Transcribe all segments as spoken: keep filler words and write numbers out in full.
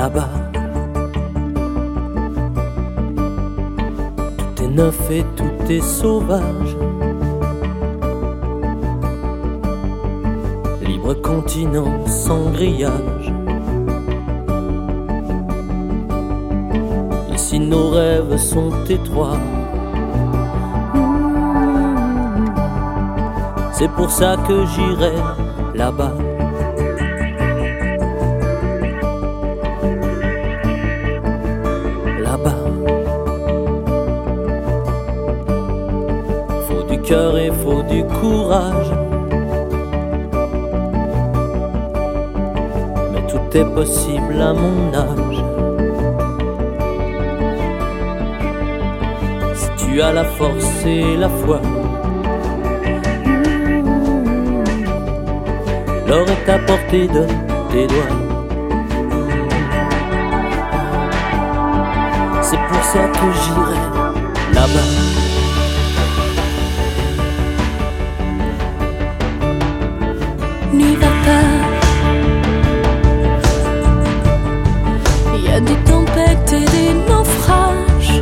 là-bas. Tout est neuf et tout est sauvage. Libre continent sans grillage. Ici nos rêves sont étroits. C'est pour ça que j'irai là-bas. Là-bas. Faut du cœur et faut du courage. Mais tout est possible à mon âge. Si tu as la force et la foi, l'or est à portée de tes doigts. C'est pour ça que j'irai là-bas. N'y va pas. Il y a des tempêtes et des naufrages.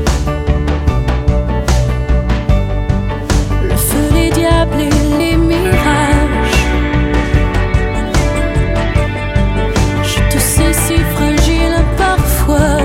Le feu, les diables et les mirages. Je te sais si fragile parfois.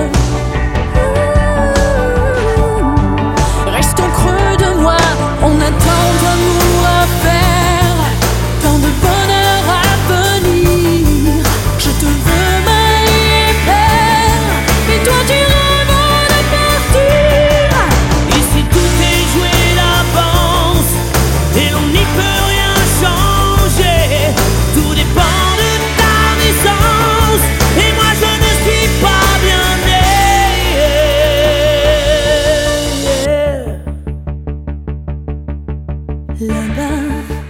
Reste au creux de moi. On a tant d'amour à faire, tant de bonheur à venir. Je te veux ma père, et toi tu rêves de partir. Ici tout est joué d'avance, et l'on n'y peut rien changer. Tout dépend de ta naissance, et moi je ne suis pas bien né. Là-bas,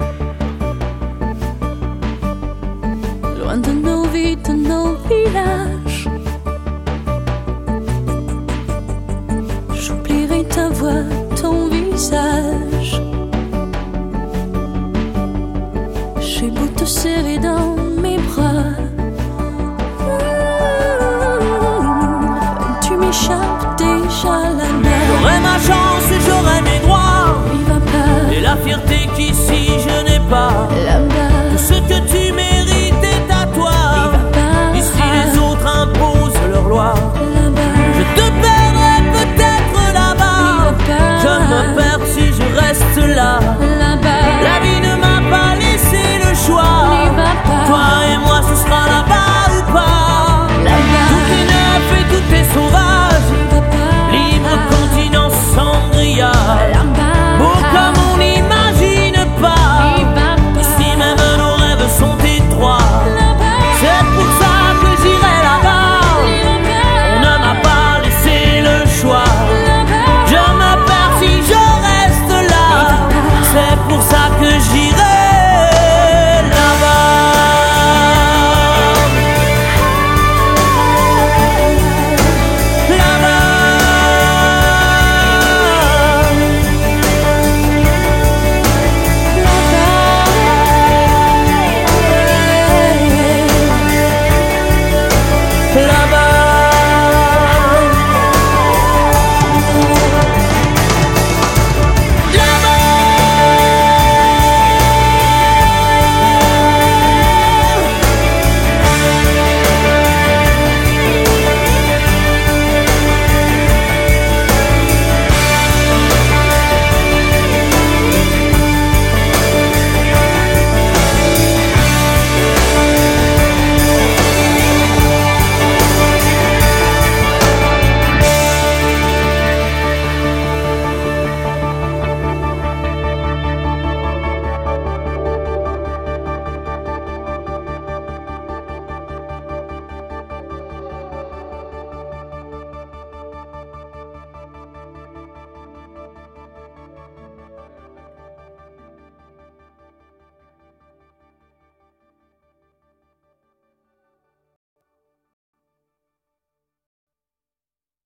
loin de nos vies, de nos villages, j'oublierai ta voix, ton visage. J'ai beau te serrer dans mes bras, tu m'échappes déjà la main. J'aurai ma chance, j'aurai mes droits, N'y va pas. et la fierté qui s'y